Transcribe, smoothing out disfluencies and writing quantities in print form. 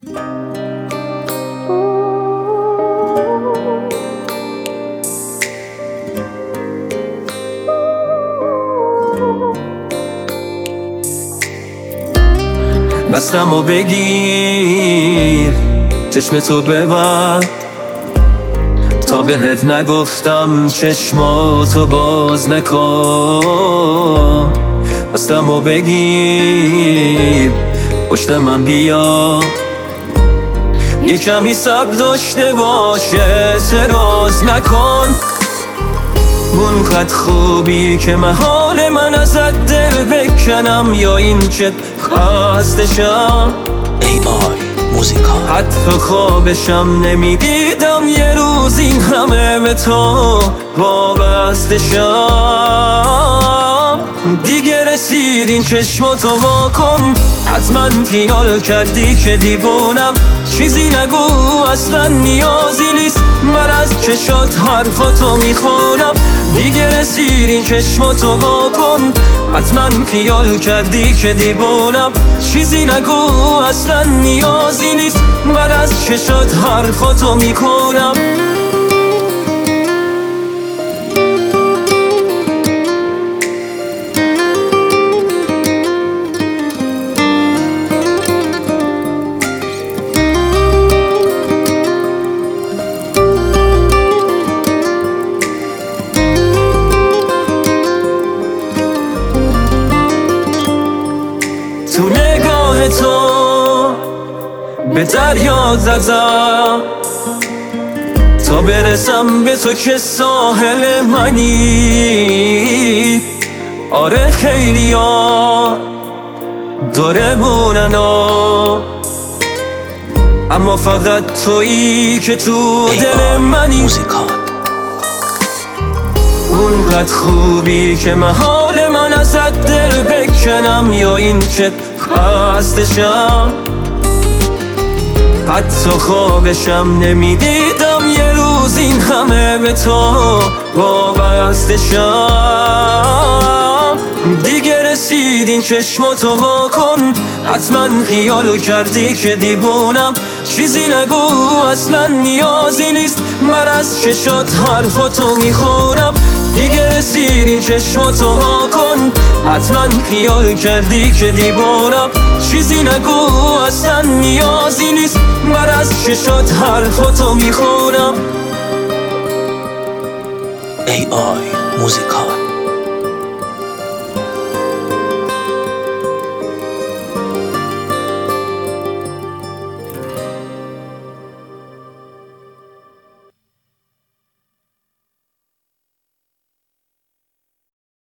دستمو بگیر، چشم تو ببند، تا بهت نگفتم چشماتو باز نکن. دستمو بگیر، پشت من بیا، یه کمی صبر داشته باش، اعتراض نکن. اون خط خوبی که محال من ازت دل بکنم، یا این که خستشم موزیکال. حتی خوابشم نمیدیدم یه روز این همه به تو وابستشم. دیگه رسید این چشماتو واکن، حتما خیال کردی که دیوونم. چیزی نگو، اصلا نیازی نیست، من از چشات حرفاتو میخونم. دیگه رسید این چشماتو واکن، حتما خیال کردی که دیوونم. چیزی نگو، اصلا نیازی نیست، من از چشات حرفاتو میخونم. تو نگاه تو به دریا زدم، تا برسم به تو که ساحل منی. آره خیلی ها داره موننا، اما فقط تویی که تو دل منی. اونقدر خوبی که محال من ازت دل بکنم، یا این که خستشم حتی خوابشم نمیدیدم یه روز این همه به تو وابستشم. دیگه رسید این چشماتو واکن، حتما خیالو کردی که دیوونم. چیزی نگو، اصلا نیازی نیست، من از چشات حرفاتو میخونم. دیگه رسید این چشماتو واکن، حتما خیال کردی که دیوونم. چیزی نگو، اصلا نیازی نیست، من از چشات حرفاتو میخونم. موزیکال.